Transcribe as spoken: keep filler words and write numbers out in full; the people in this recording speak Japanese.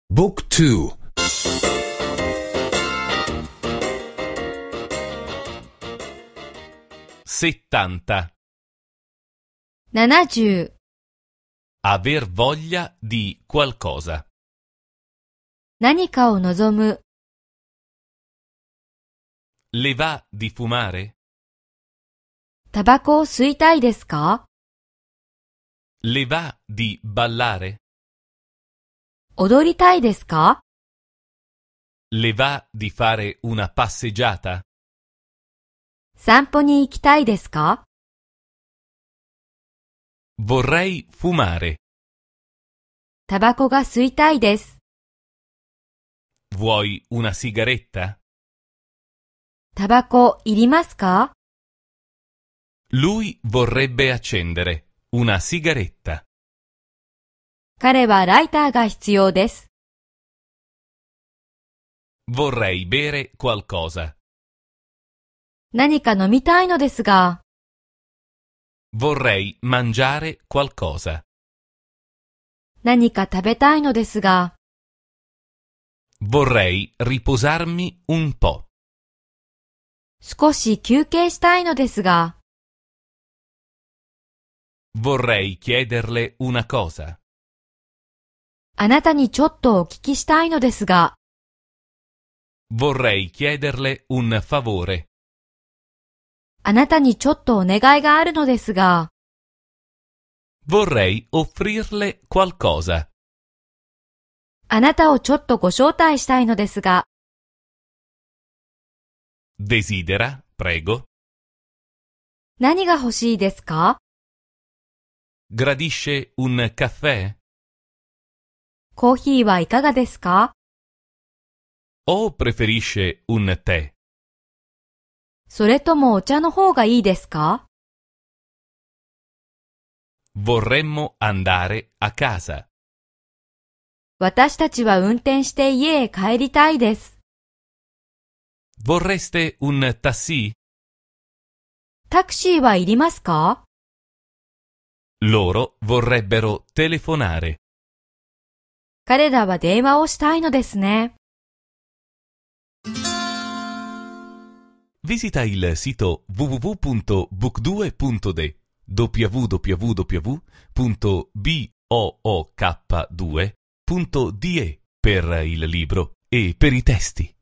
Book two. 70. ななじゅう Aver voglia di qualcosa. 何かを望む Le va di fumare? タバコを吸いたいですか Le va di ballare? 踊りたいですか Le va di fare una passeggiata? 散歩に行きたいですか Vorrei fumare. タバコが吸いたいです。 Vuoi una sigaretta? タバコいりますか Lui vorrebbe accendere una sigaretta. 彼はライターが必要です。 Vorrei bere qualcosa. 何か飲みたいのですが、 Vorrei mangiare qualcosa. 何か食べたいのですが、 Vorrei riposarmi un po'. 少し休憩したいのですが、 Vorrei chiederle una cosa. あなたにちょっとお聞きしたいのですが、 Vorrei chiederle un favore. あなたにちょっとお願いがあるのですが、 Vorrei offrirle qualcosa. あなたをちょっとご招待したいのですが、 Desidera, prego. 何が欲しいですか Gradisce un caffè? コーヒーはいかがですか O preferisce un tè? それともお茶の方がいいですか Vorremmo andare a casa. 私たちは運転して家へ帰りたいです。 Vorreste un taxi? タクシーはいりますか Loro vorrebbero telefonare. 彼らは電話をしたいのですね。 Visita il sito w w w punto book due punto d w w w punto book due punto d e per il libro e per i testi.